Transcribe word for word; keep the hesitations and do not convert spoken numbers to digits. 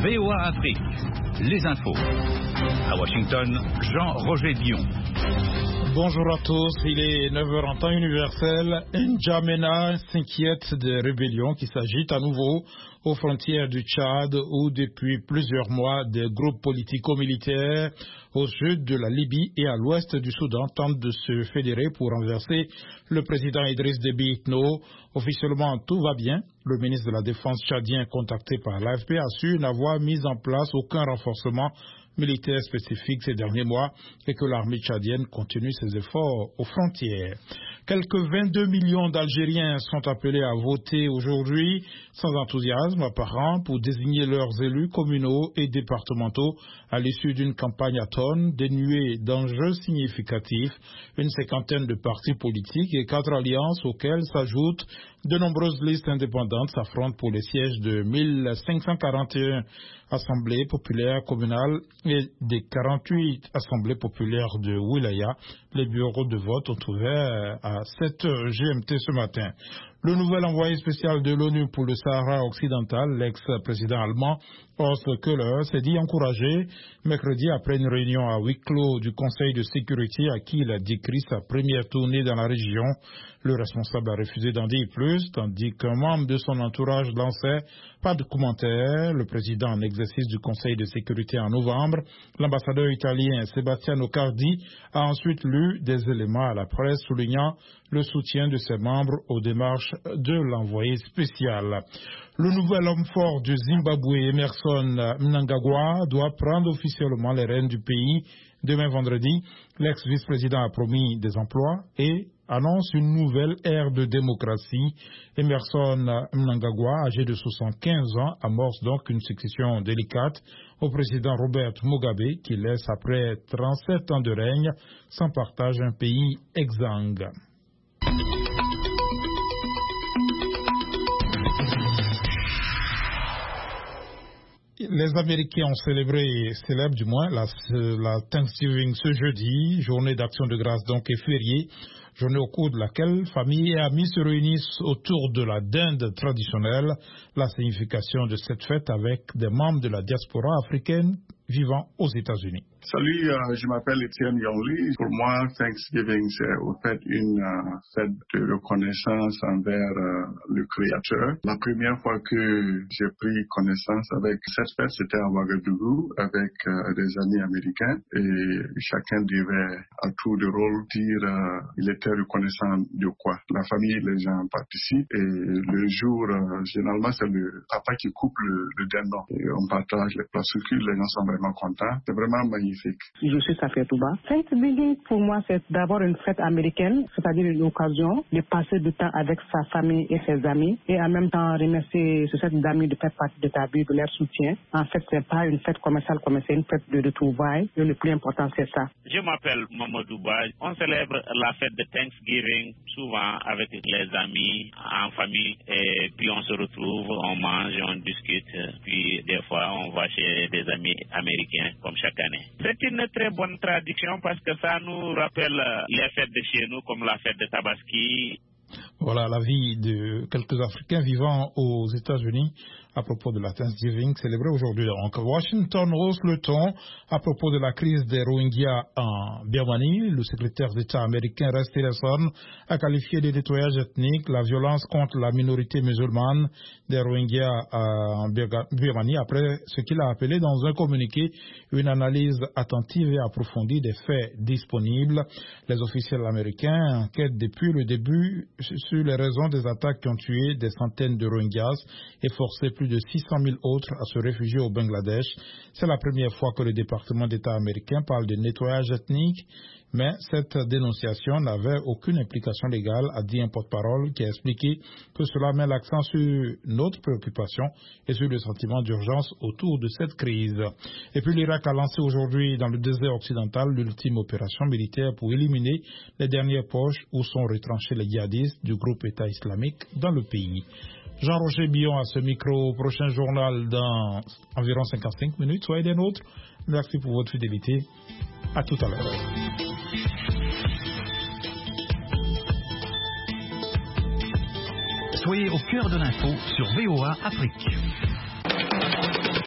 V O A Afrique, les infos. À Washington, Jean-Roger Dion. Bonjour à tous, il est neuf heures en temps universel. N'Djamena s'inquiète des rébellions qui s'agitent à nouveau aux frontières du Tchad où depuis plusieurs mois des groupes politico-militaires au sud de la Libye et à l'ouest du Soudan tentent de se fédérer pour renverser le président Idriss Déby Itno. Officiellement, tout va bien. Le ministre de la Défense tchadien contacté par l'A F P assure n'avoir mis en place aucun renforcement militaire spécifique ces derniers mois et que l'armée tchadienne continue ses efforts aux frontières. Quelques vingt-deux millions d'Algériens sont appelés à voter aujourd'hui sans enthousiasme apparent pour désigner leurs élus communaux et départementaux à l'issue d'une campagne à tonnes dénuée d'enjeux significatifs. Une cinquantaine de partis politiques et quatre alliances auxquelles s'ajoutent de nombreuses listes indépendantes s'affrontent pour les sièges de mille cinq cent quarante et un assemblées populaires communales et des quarante-huit assemblées populaires de Wilaya. Les bureaux de vote ont ouvert à sept heures G M T ce matin. Le nouvel envoyé spécial de l'ONU pour le Sahara occidental, l'ex-président allemand Horst Köhler, s'est dit encouragé mercredi après une réunion à huis clos du Conseil de sécurité à qui il a décrit sa première tournée dans la région. Le responsable a refusé d'en dire plus, tandis qu'un membre de son entourage lançait pas de commentaires. Le président en exercice du Conseil de sécurité en novembre, l'ambassadeur italien Sebastiano Cardi, a ensuite lu des éléments à la presse soulignant le soutien de ses membres aux démarches de l'envoyé spécial. Le nouvel homme fort du Zimbabwe, Emmerson Mnangagwa, doit prendre officiellement les rênes du pays demain vendredi. L'ex-vice-président a promis des emplois et annonce une nouvelle ère de démocratie. Emmerson Mnangagwa, âgé de soixante-quinze ans, amorce donc une succession délicate au président Robert Mugabe, qui laisse après trente-sept ans de règne sans partage un pays exsangue. Les Américains ont célébré, célèbrent du moins, la, la Thanksgiving ce jeudi, journée d'action de grâce donc et fériée, journée au cours de laquelle familles et amis se réunissent autour de la dinde traditionnelle. La signification de cette fête avec des membres de la diaspora africaine vivant aux États-Unis. Salut, euh, je m'appelle Étienne Yongli. Pour moi, Thanksgiving, c'est en fait une euh, fête de reconnaissance envers euh, le Créateur. La première fois que j'ai pris connaissance avec cette fête, c'était à Ouagadougou avec euh, des amis américains et chacun devait à tour de rôle dire euh, il était reconnaissant de quoi. La famille, les gens participent et le jour, euh, généralement, c'est le papa qui coupe le, le dindon. Et on partage les plats sucrés, les gens sont vraiment contents. C'est vraiment magnifique. Je suis Safia Touba. Thanksgiving, pour moi, c'est d'abord une fête américaine, c'est-à-dire une occasion de passer du temps avec sa famille et ses amis et en même temps remercier ces amis de faire partie de ta vie, de leur soutien. En fait, c'est pas une fête commerciale comme c'est une fête de retrouvailles. Et le plus important, c'est ça. Je m'appelle Mamadou Ba. On célèbre la fête de Thanksgiving souvent avec les amis, en famille, et puis on se retrouve, on mange, on discute, puis des fois on va chez des amis américains comme chaque année. C'est une très bonne tradition parce que ça nous rappelle les fêtes de chez nous comme la fête de Tabaski. Voilà la vie de quelques Africains vivant aux États-Unis à propos de la Thanksgiving célébrée aujourd'hui. Donc, Washington hausse le ton à propos de la crise des Rohingyas en Birmanie. Le secrétaire d'État américain Rex Tillerson a qualifié de nettoyage ethnique la violence contre la minorité musulmane des Rohingyas en Birmanie après ce qu'il a appelé dans un communiqué une analyse attentive et approfondie des faits disponibles. Les officiels américains enquêtent depuis le début sur les raisons des attaques qui ont tué des centaines de Rohingyas et forcé plus de six cent mille autres à se réfugier au Bangladesh. C'est la première fois que le département d'État américain parle de nettoyage ethnique, mais cette dénonciation n'avait aucune implication légale, a dit un porte-parole qui a expliqué que cela met l'accent sur notre préoccupation et sur le sentiment d'urgence autour de cette crise. Et puis l'Irak a lancé aujourd'hui dans le désert occidental l'ultime opération militaire pour éliminer les dernières poches où sont retranchés les djihadistes du groupe État islamique dans le pays. Jean-Roger Dion à ce micro, prochain journal dans environ cinquante-cinq minutes. Soyez des nôtres. Merci pour votre fidélité. À tout à l'heure. Soyez au cœur de l'info sur V O A Afrique.